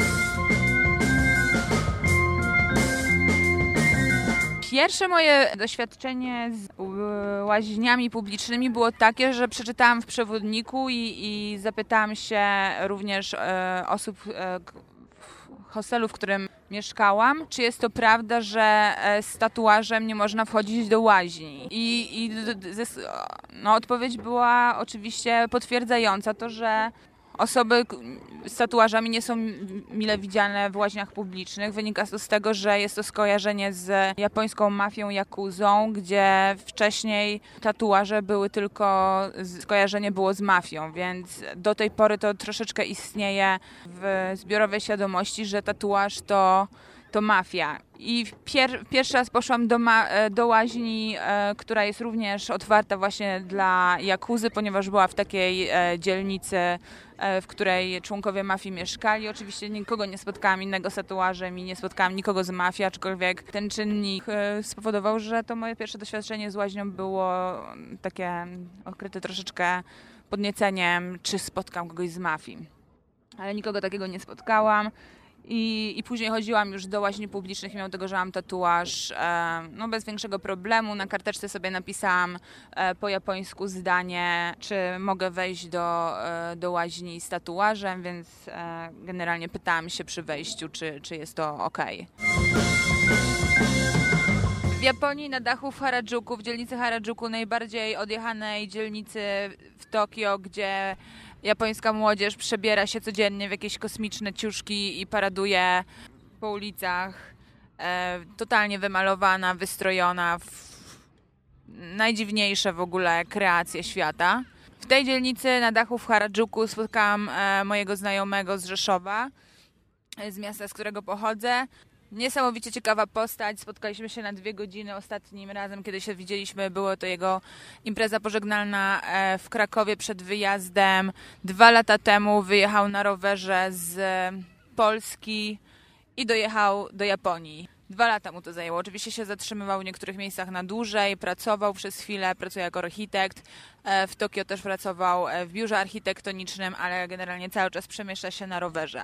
Pierwsze moje doświadczenie z łaźniami publicznymi było takie, że przeczytałam w przewodniku i zapytałam się również osób w hostelu, w którym mieszkałam, czy jest to prawda, że z tatuażem nie można wchodzić do łaźni. Odpowiedź była oczywiście potwierdzająca to, że osoby z tatuażami nie są mile widziane w łaźniach publicznych. Wynika to z tego, że jest to skojarzenie z japońską mafią Yakuzą, gdzie wcześniej tatuaże były skojarzenie było z mafią, więc do tej pory to troszeczkę istnieje w zbiorowej świadomości, że tatuaż to mafia. I pierwszy raz poszłam do łaźni, która jest również otwarta właśnie dla Yakuzy, ponieważ była w takiej dzielnicy, w której członkowie mafii mieszkali. Oczywiście nikogo nie spotkałam innego z tatuażem i nie spotkałam nikogo z mafii, aczkolwiek ten czynnik spowodował, że to moje pierwsze doświadczenie z łaźnią było takie okryte troszeczkę podnieceniem, czy spotkam kogoś z mafii. Ale nikogo takiego nie spotkałam. I później chodziłam już do łaźni publicznych, mimo tego, że mam tatuaż, bez większego problemu. Na karteczce sobie napisałam po japońsku zdanie, czy mogę wejść do łaźni z tatuażem, więc generalnie pytałam się przy wejściu, czy jest to okej. W Japonii na dachu w dzielnicy Harajuku, najbardziej odjechanej dzielnicy w Tokio, gdzie japońska młodzież przebiera się codziennie w jakieś kosmiczne ciuszki i paraduje po ulicach, totalnie wymalowana, wystrojona w najdziwniejsze w ogóle kreacje świata. W tej dzielnicy na dachu w Harajuku spotkałam mojego znajomego z Rzeszowa, z miasta, z którego pochodzę. Niesamowicie ciekawa postać. Spotkaliśmy się na 2 godziny. Ostatnim razem, kiedy się widzieliśmy, było to jego impreza pożegnalna w Krakowie przed wyjazdem. 2 lata temu wyjechał na rowerze z Polski i dojechał do Japonii. 2 lata mu to zajęło. Oczywiście się zatrzymywał w niektórych miejscach na dłużej, pracował przez chwilę, pracuje jako architekt. W Tokio też pracował w biurze architektonicznym, ale generalnie cały czas przemieszcza się na rowerze.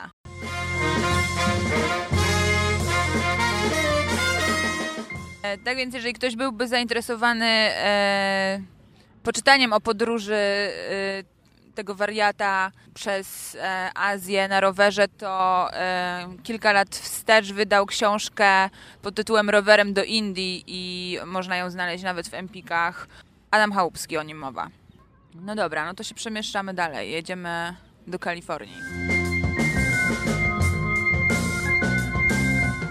Tak więc jeżeli ktoś byłby zainteresowany poczytaniem o podróży tego wariata przez Azję na rowerze, to kilka lat wstecz wydał książkę pod tytułem Rowerem do Indii i można ją znaleźć nawet w Empikach. Adam Chałupski, o nim mowa. No dobra, no to się przemieszczamy dalej. Jedziemy do Kalifornii.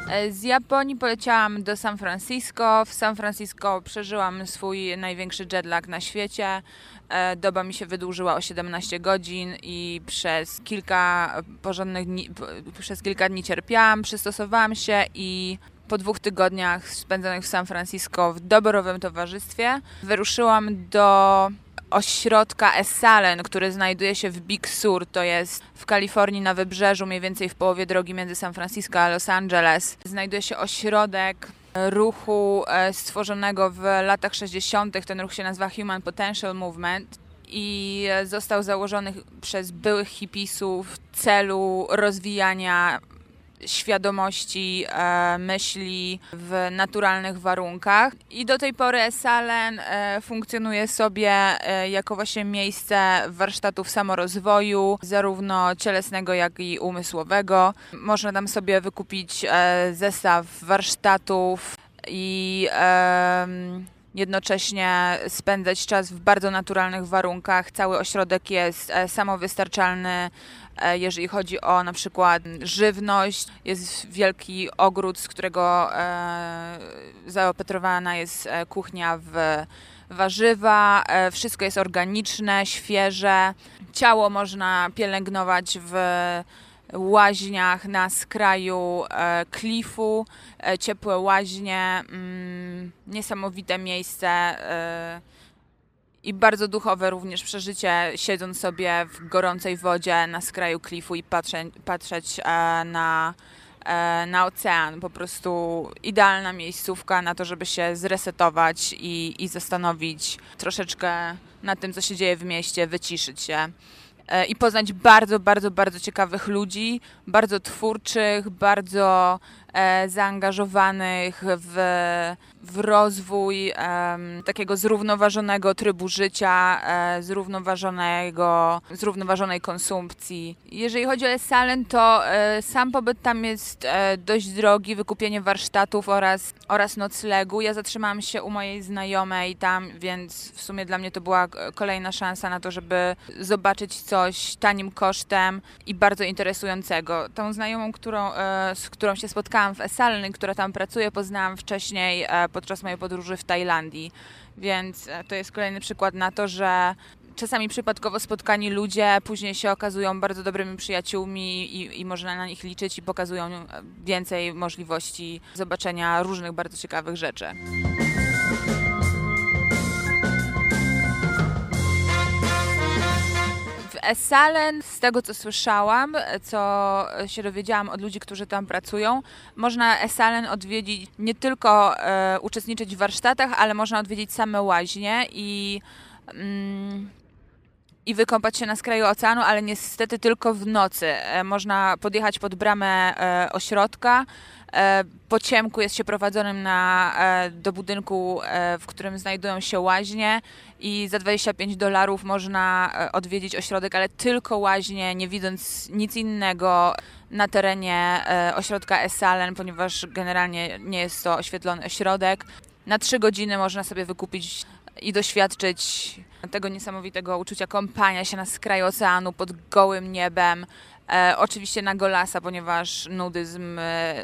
Z Japonii poleciałam do San Francisco. W San Francisco przeżyłam swój największy jetlag na świecie. Doba mi się wydłużyła o 17 godzin i przez kilka dni cierpiałam, przystosowałam się i po 2 tygodniach spędzonych w San Francisco w doborowym towarzystwie wyruszyłam do ośrodka Esalen, który znajduje się w Big Sur, to jest w Kalifornii na wybrzeżu, mniej więcej w połowie drogi między San Francisco a Los Angeles. Znajduje się ośrodek ruchu stworzonego w latach 60. Ten ruch się nazywa Human Potential Movement i został założony przez byłych hipisów w celu rozwijania świadomości, myśli w naturalnych warunkach. I do tej pory Esalen funkcjonuje sobie jako właśnie miejsce warsztatów samorozwoju, zarówno cielesnego, jak i umysłowego. Można tam sobie wykupić zestaw warsztatów i jednocześnie spędzać czas w bardzo naturalnych warunkach. Cały ośrodek jest samowystarczalny, jeżeli chodzi o na przykład żywność. Jest wielki ogród, z którego zaopatrowana jest kuchnia w warzywa. Wszystko jest organiczne, świeże. Ciało można pielęgnować w łaźniach na skraju klifu, ciepłe łaźnie, niesamowite miejsce i bardzo duchowe również przeżycie, siedząc sobie w gorącej wodzie na skraju klifu i patrzeć na ocean. Po prostu idealna miejscówka na to, żeby się zresetować i zastanowić troszeczkę nad tym, co się dzieje w mieście, wyciszyć się. I poznać bardzo, bardzo, bardzo ciekawych ludzi, bardzo twórczych, bardzo zaangażowanych w rozwój takiego zrównoważonego trybu życia, zrównoważonej konsumpcji. Jeżeli chodzi o Esalen, to sam pobyt tam jest dość drogi, wykupienie warsztatów oraz noclegu. Ja zatrzymałam się u mojej znajomej tam, więc w sumie dla mnie to była kolejna szansa na to, żeby zobaczyć coś tanim kosztem i bardzo interesującego. Tą znajomą, z którą się spotkałam w Esalen, która tam pracuje, poznałam wcześniej podczas mojej podróży w Tajlandii, więc to jest kolejny przykład na to, że czasami przypadkowo spotkani ludzie później się okazują bardzo dobrymi przyjaciółmi i można na nich liczyć i pokazują więcej możliwości zobaczenia różnych bardzo ciekawych rzeczy. W Esalen, z tego co słyszałam, co się dowiedziałam od ludzi, którzy tam pracują, można Esalen odwiedzić, nie tylko uczestniczyć w warsztatach, ale można odwiedzić same łaźnie i wykąpać się na skraju oceanu, ale niestety tylko w nocy. Można podjechać pod bramę ośrodka. Po ciemku jest się prowadzonym do budynku, w którym znajdują się łaźnie i za $25 można odwiedzić ośrodek, ale tylko łaźnie, nie widząc nic innego na terenie ośrodka Esalen, ponieważ generalnie nie jest to oświetlony ośrodek. Na 3 godziny można sobie wykupić i doświadczyć tego niesamowitego uczucia kąpania się na skraju oceanu pod gołym niebem. Oczywiście na golasa, ponieważ nudyzm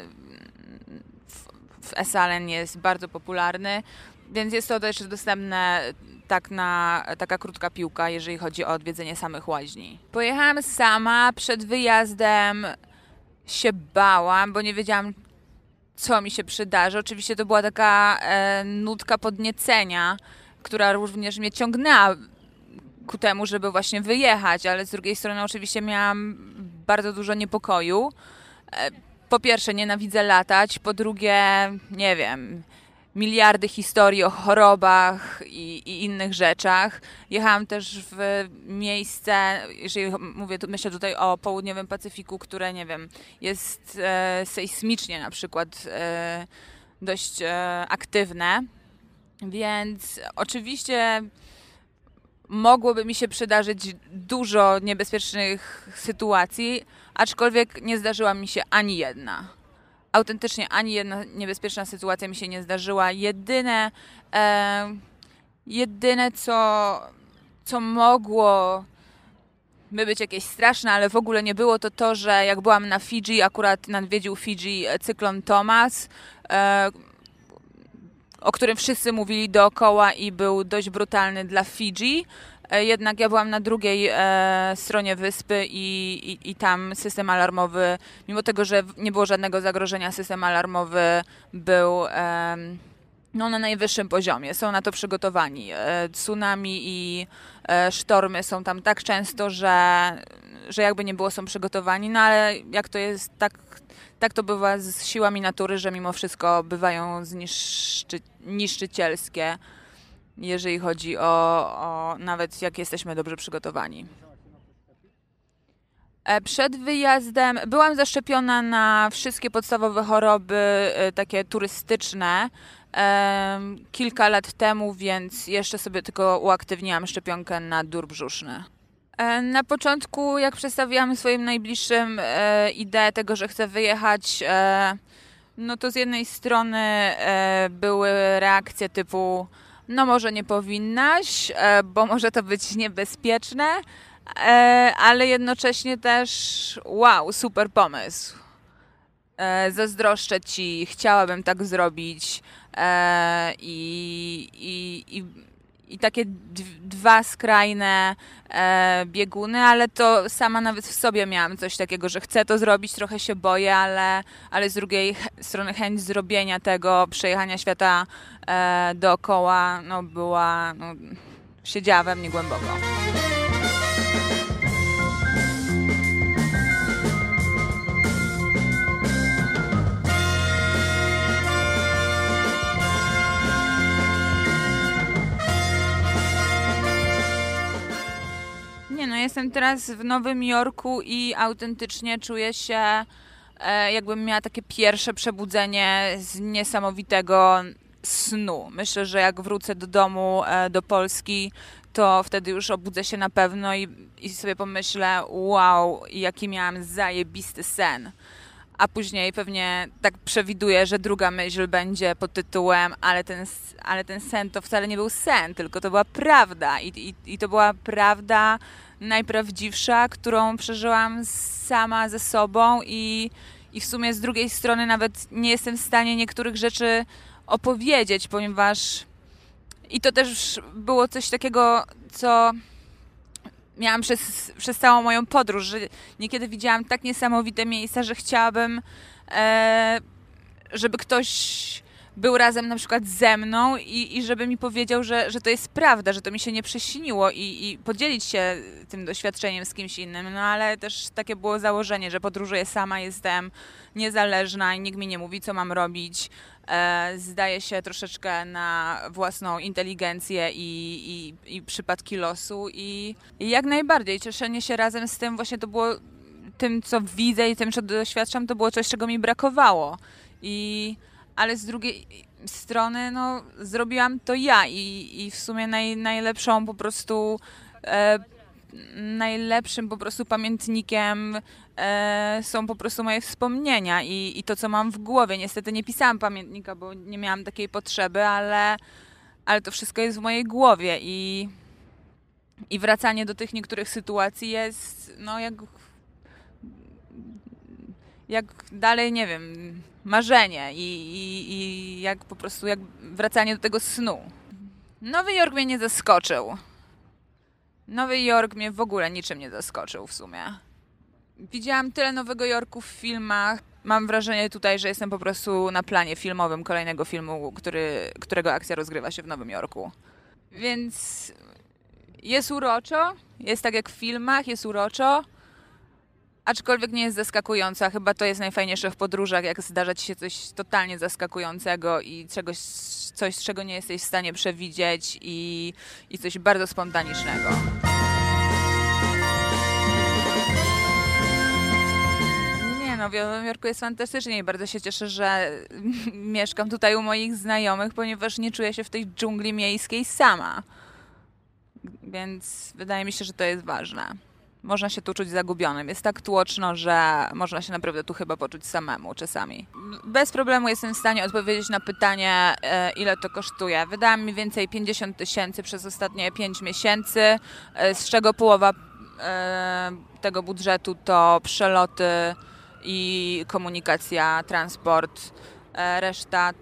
w Esalen jest bardzo popularny, więc jest to też dostępne taka krótka piłka, jeżeli chodzi o odwiedzenie samych łaźni. Pojechałam sama, przed wyjazdem się bałam, bo nie wiedziałam, co mi się przydarzy. Oczywiście to była taka nutka podniecenia, która również mnie ciągnęła ku temu, żeby właśnie wyjechać, ale z drugiej strony oczywiście miałam bardzo dużo niepokoju. Po pierwsze, nienawidzę latać, po drugie, nie wiem, miliardy historii o chorobach i innych rzeczach. Jechałam też w miejsce, jeżeli myślę tutaj o południowym Pacyfiku, które, nie wiem, jest sejsmicznie na przykład dość aktywne, więc oczywiście mogłoby mi się przydarzyć dużo niebezpiecznych sytuacji, aczkolwiek nie zdarzyła mi się ani jedna. Autentycznie ani jedna niebezpieczna sytuacja mi się nie zdarzyła. Jedyne co mogło być jakieś straszne, ale w ogóle nie było to, że jak byłam na Fidżi, akurat nadwiedził Fidżi cyklon Thomas, o którym wszyscy mówili dookoła i był dość brutalny dla Fidżi. Jednak ja byłam na drugiej stronie wyspy i tam system alarmowy, mimo tego, że nie było żadnego zagrożenia, system alarmowy był na najwyższym poziomie. Są na to przygotowani. Tsunami i sztormy są tam tak często, że jakby nie było, są przygotowani. No ale jak to jest, tak to bywa z siłami natury, że mimo wszystko bywają niszczycielskie, jeżeli chodzi o nawet jak jesteśmy dobrze przygotowani. Przed wyjazdem byłam zaszczepiona na wszystkie podstawowe choroby takie turystyczne kilka lat temu, więc jeszcze sobie tylko uaktywniłam szczepionkę na dur brzuszny. Na początku, jak przedstawiłam swoim najbliższym ideę tego, że chcę wyjechać, no to z jednej strony były reakcje typu no może nie powinnaś, bo może to być niebezpieczne, ale jednocześnie też wow, super pomysł. Zazdroszczę ci, chciałabym tak zrobić i takie dwa skrajne bieguny, ale to sama nawet w sobie miałam coś takiego, że chcę to zrobić, trochę się boję, ale z drugiej strony chęć zrobienia tego, przejechania świata dookoła, no była, no, siedziała we mnie głęboko. No jestem teraz w Nowym Jorku i autentycznie czuję się, jakbym miała takie pierwsze przebudzenie z niesamowitego snu. Myślę, że jak wrócę do domu, do Polski, to wtedy już obudzę się na pewno i sobie pomyślę, wow, jaki miałam zajebisty sen. A później pewnie tak przewiduję, że druga myśl będzie pod tytułem ale ten sen to wcale nie był sen, tylko to była prawda. I to była prawda najprawdziwsza, którą przeżyłam sama ze sobą i w sumie z drugiej strony nawet nie jestem w stanie niektórych rzeczy opowiedzieć, ponieważ i to też było coś takiego, co miałam przez całą moją podróż, że niekiedy widziałam tak niesamowite miejsca, że chciałabym, żeby ktoś był razem na przykład ze mną i żeby mi powiedział, że to jest prawda, że to mi się nie przyśniło i podzielić się tym doświadczeniem z kimś innym. No ale też takie było założenie, że podróżuję sama, jestem niezależna i nikt mi nie mówi, co mam robić. Zdaję się troszeczkę na własną inteligencję i przypadki losu i jak najbardziej cieszenie się razem z tym właśnie to było tym, co widzę i tym, co doświadczam, to było coś, czego mi brakowało. Ale z drugiej strony no, zrobiłam to ja i w sumie najlepszą po prostu najlepszym po prostu pamiętnikiem są po prostu moje wspomnienia i to, co mam w głowie. Niestety nie pisałam pamiętnika, bo nie miałam takiej potrzeby, ale to wszystko jest w mojej głowie i wracanie do tych niektórych sytuacji jest no jak dalej, nie wiem, marzenie i jak po prostu jak wracanie do tego snu. Nowy Jork mnie nie zaskoczył. Nowy Jork mnie w ogóle niczym nie zaskoczył w sumie. Widziałam tyle Nowego Jorku w filmach. Mam wrażenie tutaj, że jestem po prostu na planie filmowym kolejnego filmu, którego akcja rozgrywa się w Nowym Jorku. Więc jest uroczo, jest tak jak w filmach, jest uroczo. Aczkolwiek nie jest zaskakująca. Chyba to jest najfajniejsze w podróżach, jak zdarza ci się coś totalnie zaskakującego i coś, czego nie jesteś w stanie przewidzieć i coś bardzo spontanicznego. Nie no, w Nowym Jorku jest fantastycznie i bardzo się cieszę, że mieszkam tutaj u moich znajomych, ponieważ nie czuję się w tej dżungli miejskiej sama. Więc wydaje mi się, że to jest ważne. Można się tu czuć zagubionym. Jest tak tłoczno, że można się naprawdę tu chyba poczuć samemu czasami. Bez problemu jestem w stanie odpowiedzieć na pytanie, ile to kosztuje. Wydałam mniej więcej 50 000 przez ostatnie 5 miesięcy, z czego połowa tego budżetu to przeloty i komunikacja, transport. Reszta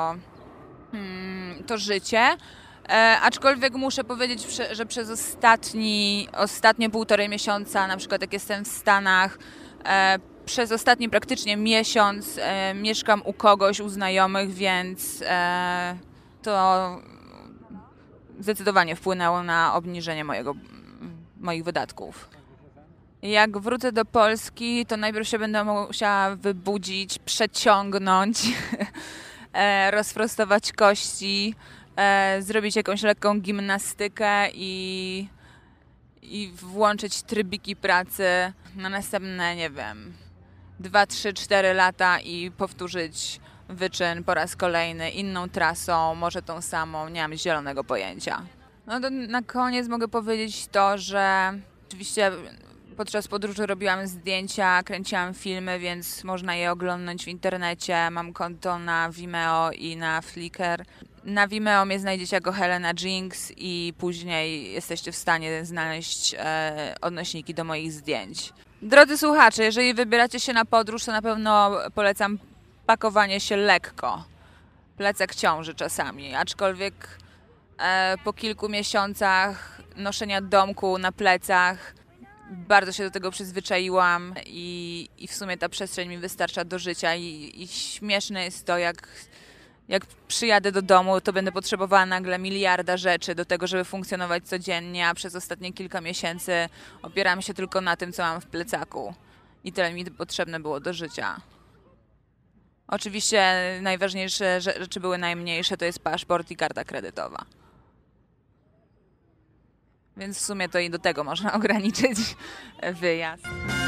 to życie. Aczkolwiek muszę powiedzieć, że przez ostatnie 1,5 miesiąca, na przykład jak jestem w Stanach, przez ostatni praktycznie miesiąc mieszkam u kogoś, u znajomych, więc to zdecydowanie wpłynęło na obniżenie moich wydatków. Jak wrócę do Polski, to najpierw się będę musiała wybudzić, przeciągnąć, rozprostować kości, zrobić jakąś lekką gimnastykę i włączyć trybiki pracy na następne, nie wiem, 2, 3, 4 lata i powtórzyć wyczyn po raz kolejny inną trasą, może tą samą, nie mam zielonego pojęcia. No to na koniec mogę powiedzieć to, że oczywiście podczas podróży robiłam zdjęcia, kręciłam filmy, więc można je oglądać w internecie. Mam konto na Vimeo i na Flickr. Na Vimeo mnie znajdziecie jako Helena Jinks i później jesteście w stanie znaleźć odnośniki do moich zdjęć. Drodzy słuchacze, jeżeli wybieracie się na podróż, to na pewno polecam pakowanie się lekko. Plecak ciąży czasami, aczkolwiek po kilku miesiącach noszenia domku na plecach bardzo się do tego przyzwyczaiłam i w sumie ta przestrzeń mi wystarcza do życia i śmieszne jest to, jak przyjadę do domu, to będę potrzebowała nagle miliarda rzeczy do tego, żeby funkcjonować codziennie, a przez ostatnie kilka miesięcy opieram się tylko na tym, co mam w plecaku. I tyle mi potrzebne było do życia. Oczywiście najważniejsze rzeczy były najmniejsze, to jest paszport i karta kredytowa. Więc w sumie to i do tego można ograniczyć wyjazd.